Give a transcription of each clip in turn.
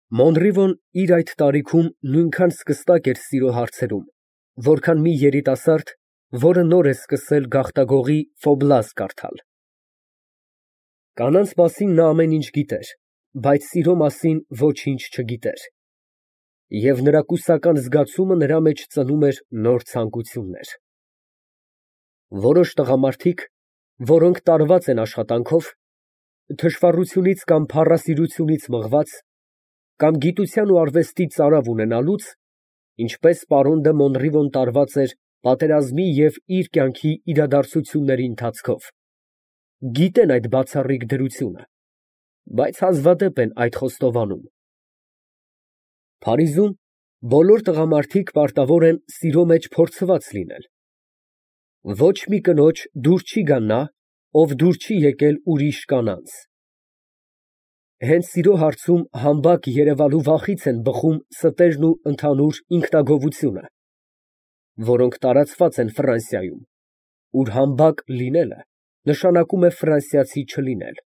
Մոնրիվոն իր այդ տարիքում նույնքան սկստակ էր սիրո հարցերում, որքան մի երիտասարդ, որը նոր է սկսել գաղտագողի Ֆոբլաս կարդալ։ Կանանց մասին նա ամեն ինչ գիտեր, բայց սիրո մասին ոչինչ չգիտեր, և նրա կուսական զգացումը նրա մեջ ծնում էր նոր ցանկություններ։ Որոշ տղամարդիկ, որոնք տարված են աշխատանքով, թշվառությունից կամ փառասիրությունից մղված, կամ գիտության ու արվեստի ծարավ ունենալուց, ինչպես պարոն դը Մոնրիվոն տարված էր պատերազմի և իր կյանքի իրադարձությունների ընթացքով, գիտեն այդ բացառիկ դրությունը, բայց հազվադեպ են այդ խոստովանում։ Փարիզում բոլոր տղամարդիկ պարտավոր են սիրո մեջ փորձված լինել։ Ոչ մի կնոջ դուր չի գա նա, ով դուր չի եկել ուրիշ կանանց։ Հենց սիրո հարցում համբակ երևալու վախից են բխում ստերն ու ընդհանուր ինքնագովությունը, որոնք տարածված են Ֆրանսիայում, ուր համբակ լինելը նշանակում է ֆրանսիացի չլինել։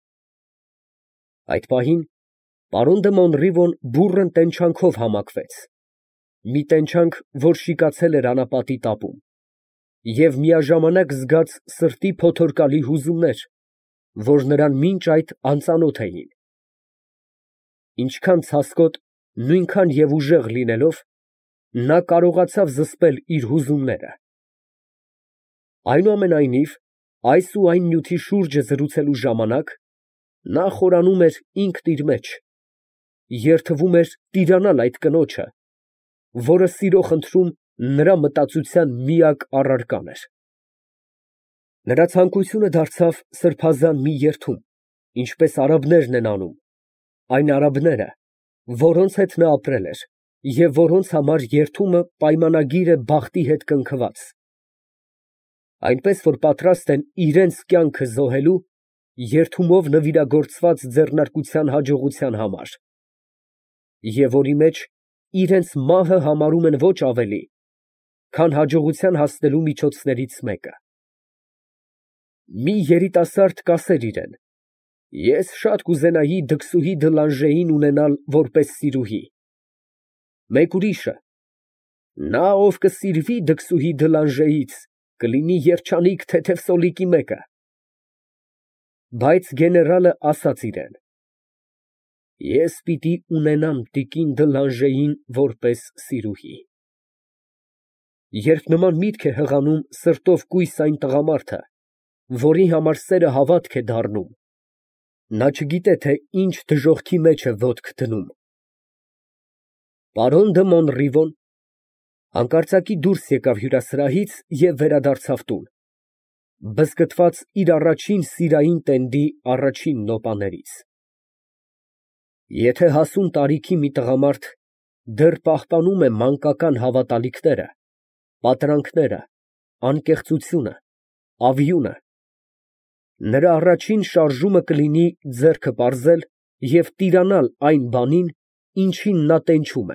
Այդ պահին պարոն դը Մոնրիվոն բուռն տենչանքով համակվեց, մի տենչանք, որ շիկացել էր անապատի տապում, և միաժամանակ զգաց սրտի փոթորկալի հուզումներ, որ նրան մինչ այդ անծանոթ էին։ Ինչքան ցասկոտ, նույնքան և ուժեղ լինելով, նա կարողացավ զսպել իր հուզումները։ Այնուամենայնիվ, այս ու այն նյութի շուրջը զրուցելու ժամանակ նա խորանում էր ինքն իր մեջ, երդվում էր տիրանալ այդ կնոջը, որը սիրո խնդրում նրա մտածության միակ առարկան էր։ Նրա ցանկությունը դարձավ սրբազան մի երդում, ինչպես արաբներն են անում, այն արաբները, որոնց հետ նա ապրել էր և որոնց համար երդումը պայմանագիր է բախտի հետ կնքված, այնպես որ պատրաստ են իրենց կյանքը զոհելու երդումով նվիրագործված ձեռնարկության հաջողության համար, և որի մեջ իրենց մահը համարում են ոչ ավելի, քան հաջողության հասնելու միջոցներից մեկը։ Մի երիտասարդ կասեր իրան. «Ես շատ կուզենայի դքսուհի Դլանժեին ունենալ որպես սիրուհի»։ Մեկ ուրիշը. «Նա, ով կսիրվի դքսուհի Դլանժեից, կլինի երջանիկ թեթև սոլիկի մեկը»։ Բայց գեներալը ասաց իրան. «Ես պիտի ունենամ տիկին Դլանժեին որպես սիրուհի»։ Երբ նման միտք է հղանում սրտով կույս այն տղամարդը, որի համար սերը հավատք է դառնում, նա չգիտե, թե ինչ դժոխքի մեջ է ոտք դնում։ Պարոն դը Մոնրիվոն հանկարծակի դուրս եկավ հյուրասրահից և վերադարձավ տուն, բզկտված իր առաջին սիրային տենդի առաջին նոպաներից։ Եթե հասուն տարիքի մի տղամարդ դեռ պահպանում է մանկական հավատալիքները, պատրանքները, անկեղծությունը, ավյունը, նրա առաջին շարժումը կլինի ձեռքը պարզել և տիրանալ այն բանին, ինչին նա տենչում է։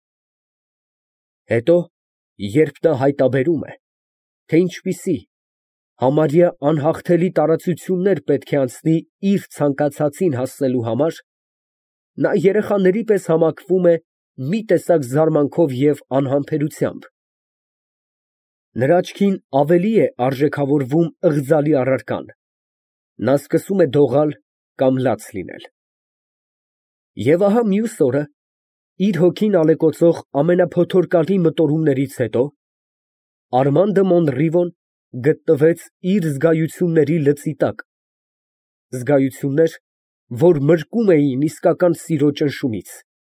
Հետո, երբ նա հայտաբերում է, թե ինչպիսի համարյա անհաղթելի տարածություններ պետք է անցնի իր ցանկացածին հասնելու համար, նա երեխաների պես համակվում է մի տեսակ զարմանքով և անհամբերությամբ։ Նրա աչքին ավելի է արժեքավորվում ըղձալի առարկան, նա սկսում է դողալ կամ լաց լինել։ Եվ ահա մյուս օրը, իր հոգին ալեկոծող ամենափոթորկալի մտորումներից հետո, Արման դը Մոնրիվոն գտնվեց իր զգայությունների լծի տակ, զգայություններ, որ մրկում էին իսկական սիրո ճնշումից։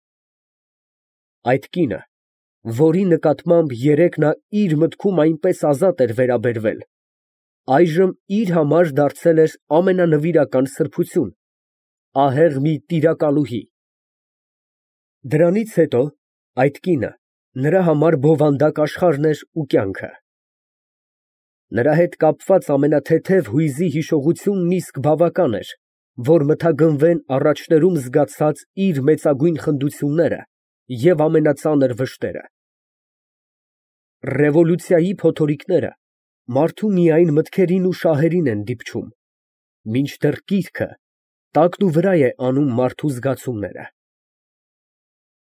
Այդ կինը, որի նկատմամբ երեկ նա իր մտքում այնպես ազատ էր վերաբերվել, այժմ իր համար դարձել էր ամենանվիրական սրբություն, ահեղ մի տիրակալուհի։ Դրանից հետո այդ կինը նրա համար բովանդակ աշխարհն էր ու կյանքը։ Նրա հետ կապված ամենաթեթև հույզի հիշողությունն իսկ բավական էր, որ մթագնվեն առաջներում զգացած իր մեծագույն խնդությունները և ամենածանր վշտերը։ Ռևոլյուցիայի փոթորիկները մարդու միայն մտքերին ու շահերին են դիպչում, մինչդեռ կիրքը տակնուվրա է անում մարդու զգացումները։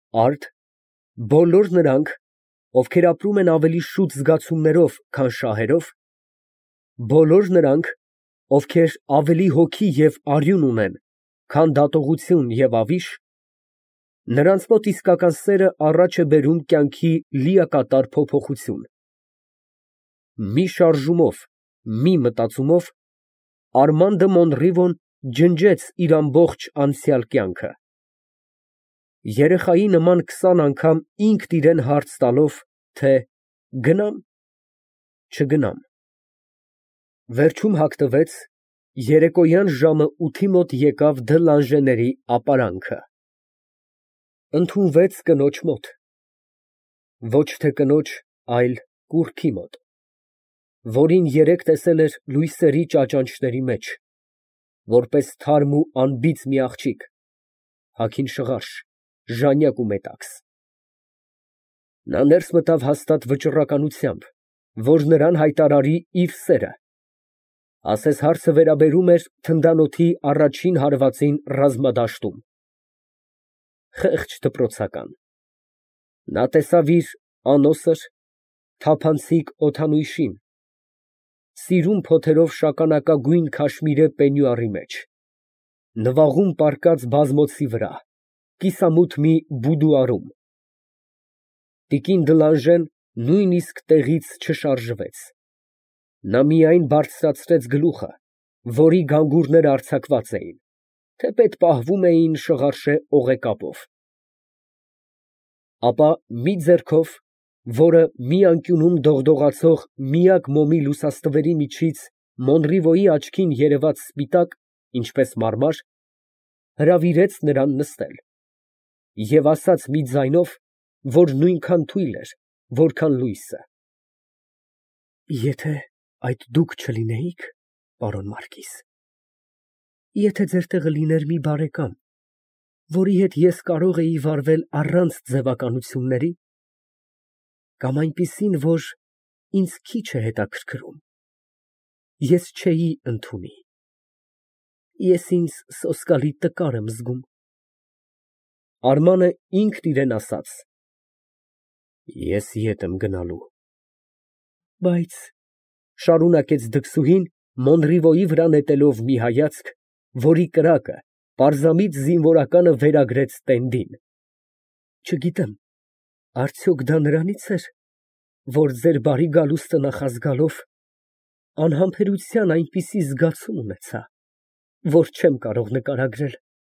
Արդ, բոլոր նրանք, ովքեր ապրում են ավելի շուտ զգացումներով, քան շահերով, բոլոր նրանք, ովքեր ավելի հոգի և արյուն ունեն, քան դատողություն և ավիշ, նրանց մոտ իսկական սերը առաջ է բերում կյանքի լիակատար փոփոխություն։ Մի շարժումով, մի մտածումով Արմանդը Մոնրիվոն ջնջեց իր ամբողջ անցյալ կյանքը։ Երեխայի նման 20 անգամ ինքն իրան հարց տալով, թե գնա՞մ, չգնամ։ Վերջում հագտվեց, երեկոյան ժամը 8-ի մոտ եկավ Դլանժեների ապարանքը։ Ընդունվեց կնոջ մոտ, ոչ թե կնոջ, այլ կուռքի մոտ, որին երեկ տեսել էր լույսերի ճաճանճների մեջ, որպես թարմ ու անբիծ մի աղջիկ, հագին շղարշ, ժանյակ ու մետաքս։ Նա ներս մտավ հաստատ վճռականությամբ, որ նրան հայտարարի իր սերը, ասես հարցը վերաբերում էր թնդանոթի առաջին հարվածին ռազմադաշտում։ Խեղճ դպրոցական։ Նա տեսավ իր անոսր, թափանցիկ օդանույշին, սիրուն փոթերով շագանակագույն քաշմիրե պենյուարի մեջ, նվաղում պառկած բազմոցի վրա, կիսամութ մի բուդուարում։ Տիկին Դլանժեն նույնիսկ տեղից չշարժվեց։ Նա միայն բարձրացրեց գլուխը, որի գանգուրները արձակված էին, թեպետ պահվում էին շղարշե օղեկապով։ Ապա մի ձեռքով, որը մի անկյունում դողդողացող միակ մոմի լուսաստվերի միջից Մոնրիվոյի աչքին երևաց սպիտակ, ինչպես մարմար, հրավիրեց նրան նստել և ասաց մի ձայնով, որ նույնքան թույլ էր, որքան լույսը. Եթե այդ դուք չլինեիք, պարոն մարկիզ, եթե ձեր տեղը լիներ մի բարեկամ, որի հետ ես կարող էի վարվել առանց ձևականությունների, կամ այնպիսին, որ ինձ քիչ է հետաքրքրում, ես չէի ընդունի, ես ինձ սոսկալի տկար եմ զգում։ Արմանը ինքն իրան ասաց. Ես ետ եմ գնալու։ Բայց, շարունակեց դքսուհին, Մոնրիվոյի վրա նետելով մի հայացք, որի կրակը պարզամիտ զինվորականը վերագրեց տենդին, չգիտեմ, արդյոք դա նրանից էր, որ ձեր բարի գալուստը նախազգալով անհամբերության այնպիսի զգացում ունեցա, որ չեմ կարող նկարագրել,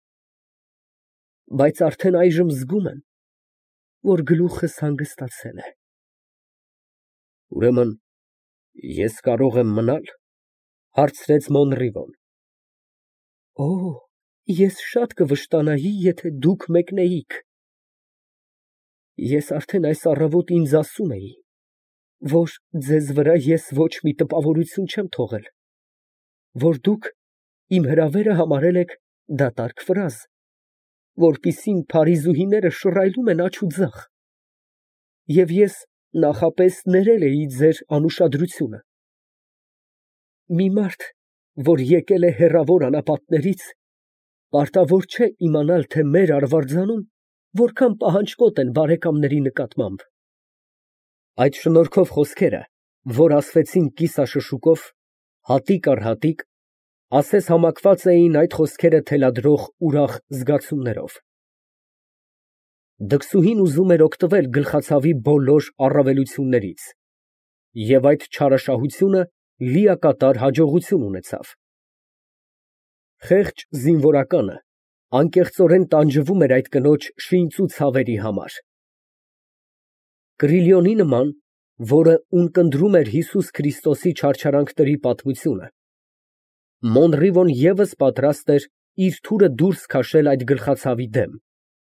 բայց արդեն այժմ զգում եմ, որ գլուխս հանգստացել է։ Ուրեմն ես կարող եմ մնալ, հարցրեց Մոնրիվոն։ Օ, ես շատ կվշտանայի, եթե դուք մեկնեիք։ Ես արդեն այս առավոտ ինձ ասում էի, որ ձեզ վրա ես ոչ մի տպավորություն չեմ թողել, որ դուք իմ հրավերը համարել եք դատարկ ֆրազ, որպիսին փարիզուհիները շռայլում են աջ ու ձախ, և ես նախապես ներել էի ձեր անուշադրությունը։ Մի մարդ, որ եկել է հեռավոր անապատներից, պարտավոր չէ իմանալ, թե մեր արվարձանում որքան պահանջկոտ են բարեկամների նկատմամբ։ Այդ շնորհքով խոսքերը, որ ասվեցին կիսաշշուկով, հատիկ առ հատիկ, ասես համակված էին այդ խոսքերը թելադրող ուրախ զգացումներով։ Դքսուհին ուզում էր օգտվել գլխացավի բոլոր առավելություններից, և այդ չարաշահությունը լիակատար հաջողություն ունեցավ։ Խեղճ զինվորականը անկեղծորեն տանջվում էր այդ կնոջ շինծու ցավերի համար։ Կրիլիոնի նման, որը ունկնդրում էր Հիսուս Քրիստոսի չարչարանքների պատմությունը, Մոնրիվոն ևս պատրաստ էր իր թուրը դուրս քաշել այդ գլխացավի դեմ։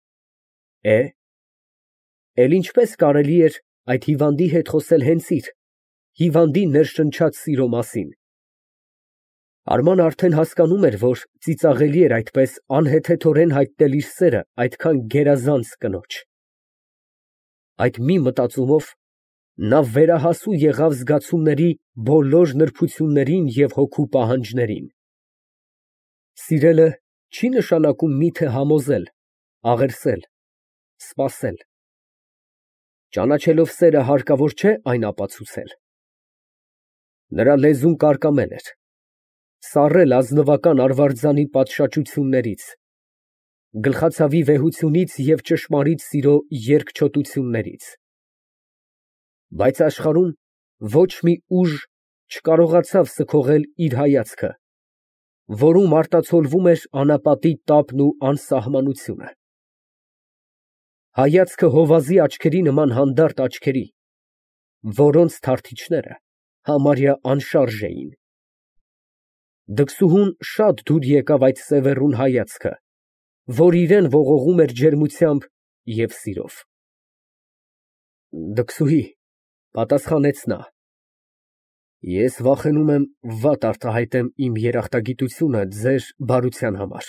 Էլ ինչպես կարելի էր այդ հիվանդի հետ խոսել հենց իր, հիվանդի ներշնչած սիրո մասին։ Արմանը արդեն հասկանում էր, որ ծիծաղելի էր այդպես անհեթեթորեն հայտնել իր սերը այդքան գերազանց կնոջ։ Այդ մի մտածումով նա վերահասու եղավ զգացումների բոլոր նրբություններին և հոգու պահանջներին։ Սիրելը չի նշանակում միթե համոզել, աղերսել, Սպասել։ Ճանաչելով սերը հարկավոր չէ այն ապացուցել։ Նրա լեզուն կարկամել էր, սառել ազնվական արվարձանի պատշաճություններից, գլխացավի վեհությունից և ճշմարիտ սիրո երկչոտություններից։ Բայց աշխարհում ոչ մի ուժ չկարողացավ սքողել իր հայացքը, որում արտացոլվում էր անապատի տապն ու անսահմանությունը։ Հայացքը հովազի աչքերի նման հանդարտ աչքերի, որոնց թարթիչները համարյա անշարժ էին։ Դքսուհուն շատ դուր եկավ այդ սևեռուն հայացքը, որ իրան ողողում էր ջերմությամբ և սիրով։ Դքսուհի, պատասխանեց նա, ես վախենում եմ վատ արտահայտեմ իմ երախտագիտությունը ձեր բարության համար։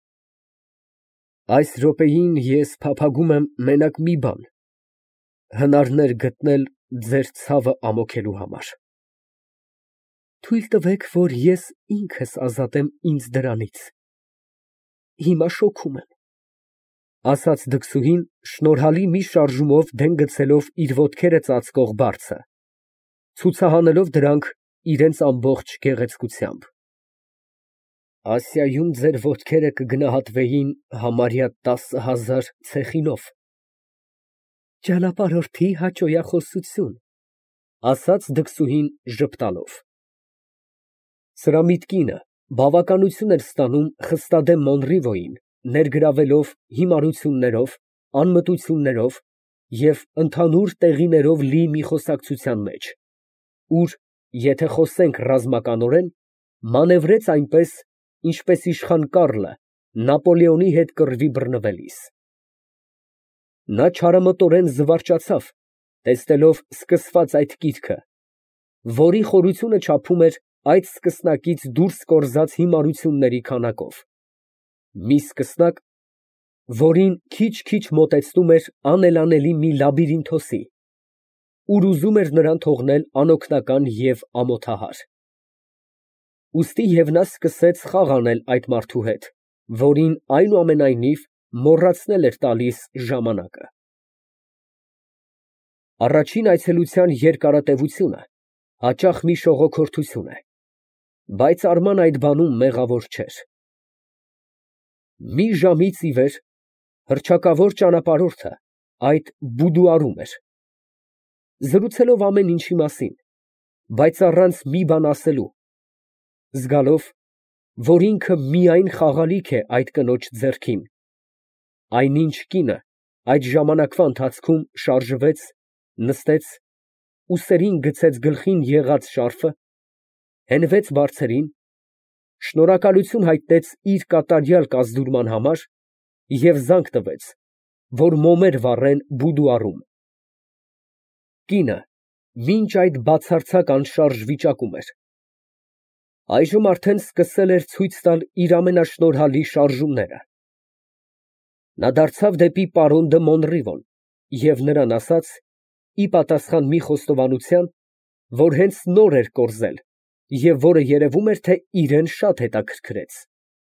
Այս րոպեին ես փափագում եմ մենակ մի բան, հնարներ գտնել ձեր ցավը ամոքելու համար։ Թույլ տվեք, որ ես ինքս ազատեմ ինձ դրանից։ Հիմա շոքում եմ, ասաց դքսուհին, շնորհալի մի շարժումով դեն գցելով իր ոտքերը ծածկող բարձը, ցուցահանելով դրանք իրենց ամբողջ գեղեցկությամբ։ Ասիայում ձեր ոտքերը կգնահատվեին համարյա 10,000 ցեխինով։ Ճանապարհորդի հաճոյախոսություն, ասաց դքսուհին ժպտալով։ Սրամիտ կինը բավականություն էր ստանում խստադեմ Մոնրիվոյին, ներգրավելով հիմարություններով, անմտություններով և ընդհանուր տեղիներով լի մի խոսակցության մեջ, ուր, եթե խոսենք ռազմականորեն, մանևրեց այնպես, ինչպես իշխան Կարլը Նապոլեոնի հետ կռվի բռնվելիս։ Նա չարամտորեն զվարճացավ, տեսնելով սկսված այդ կիրքը, որի խորությունը չափում էր այդ սկսնակից դուրս կորզած հիմարությունների քանակով, մի սկսնակ, որին քիչ֊քիչ մոտեցնում էր անելանելի մի լաբիրինթոսի, ուր ուզում էր նրան թողնել անօգնական և ամոթահար։ Ուստի և նա սկսեց խաղ անել այդ մարդու հետ, որին այնուամենայնիվ մոռացնել էր տալիս ժամանակը։ Առաջին այցելության երկարատևությունը հաճախ մի շողոքորթություն է, բայց Արման այդ բանում մեղավոր չէր։ Մի ժամից ի վեր հռչակավոր ճանապարհորդը այդ բուդուարում էր, զրուցելով ամեն ինչի մասին, բայց առանց մի բան ասելու, զգալով, որ ինքը միայն խաղալիք է այդ կնոջ ձեռքին, այնինչ կինը այդ ժամանակվա ընթացքում շարժվեց, նստեց, ուսերին գցեց գլխին եղած շարֆը, հենվեց բարձերին, շնորհակալություն հայտնեց իր կատարյալ կազդուրման համար և զանգ տվեց, որ մոմեր վառեն բուդուարում։ Կինը մինչ այդ բացարձակ անշարժ վիճակում էր, այժմ արդեն սկսել էր ցույց տալ իր ամենաշնորհալի շարժումները։ Նա դարձավ դեպի պարոն դը Մոնրիվոն և նրան ասաց, ի պատասխան մի խոստովանության, որ հենց նոր էր կորզել և որը երևում էր, թե իրան շատ հետաքրքրեց.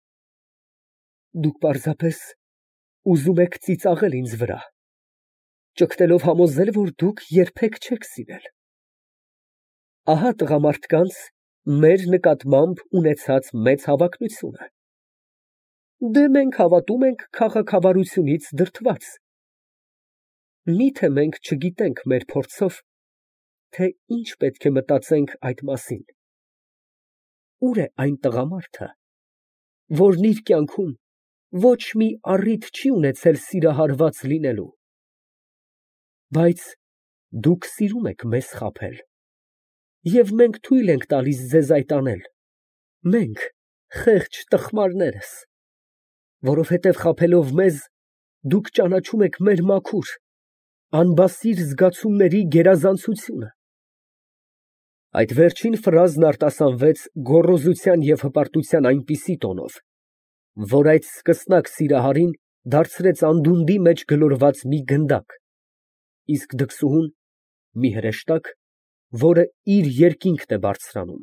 Դուք պարզապես ուզում եք ծիծաղել ինձ վրա, ճգտելով համոզել, որ դուք երբեք չեք սիրել։ Ահա տղամարդկանց մեր նկատմամբ ունեցած մեծ հավակնությունը։ Դե մենք հավատում ենք քաղաքավարությունից դրդված։ Միթե մենք չգիտենք մեր փորձով, թե ինչ պետք է մտածենք այդ մասին։ Ո՞ւր է այն տղամարդը, որն իր կյանքում ոչ մի առիթ չի ունեցել սիրահարված լինելու։ Բայց դուք սիրում եք մեզ խաբել, և մենք թույլ ենք տալիս ձեզ այդ անել, մենք, խեղճ տխմարներս, որովհետև խաբելով մեզ, դուք ճանաչում եք մեր մաքուր, անբասիր զգացումների գերազանցությունը։ Այդ վերջին ֆրազն արտասանվեց գոռոզության և հպարտության այնպիսի տոնով, որ այդ սկսնակ սիրահարին դարձրեց անդունդի մեջ գլորված մի գնդակ, իսկ դքսուհուն մի հրեշտակ, որը իր երկինքն է բարձրանում։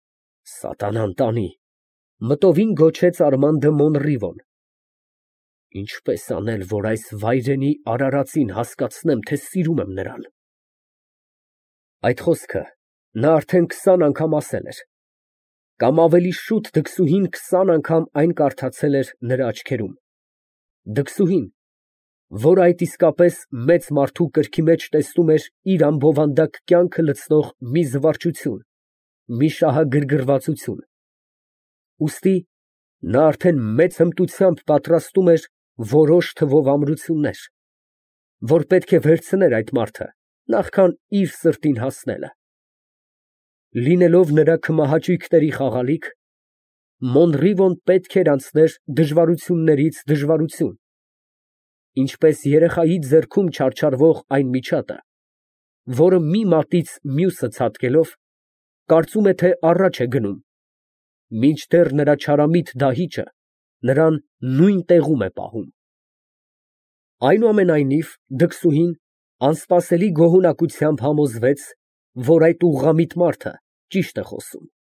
Սատանան տանի, մտովին գոչեց Արման դը Մոնրիվոն, Ինչպես անել, որ այս վայրենի արարածին հասկացնեմ, թե սիրում եմ նրան։ Այդ խոսքը նա արդեն 20 անգամ ասել էր, կամ ավելի շուտ դքսուհին 20 անգամ այն կարդացել էր նրա աչքերում։ Դքսուհին, որ այդ իսկապես մեծ մարդու կրքի մեջ տեսնում էր իր ամբովանդակ կյանքը լցնող մի զվարճություն, մի շահագրգռվածություն։ Ուստի նա արդեն մեծ հմտությամբ պատրաստում էր որոշ թվով ամրություններ, որ պետք է վերցներ այդ մարդը, նախքան իր սրտին հասնելը։ Լինելով նրա քմահաճույքների խաղալիք, Մոնռիվոն պետք էր անցներ դժվարություններից դժվարություն, ինչպես երեխայի ձեռքում չարչարվող այն միջատը, որը մի մատից մյուսը ցատկելով, կարծում է, թե առաջ է գնում, մինչդեռ նրա չարամիտ դահիճը նրան նույն տեղում է պահում։ Այնուամենայնիվ, դքսուհին անսպասելի գոհունակությամբ համոզվեց, որ այդ ուղղամիտ մարդը ճիշտ է խոսում։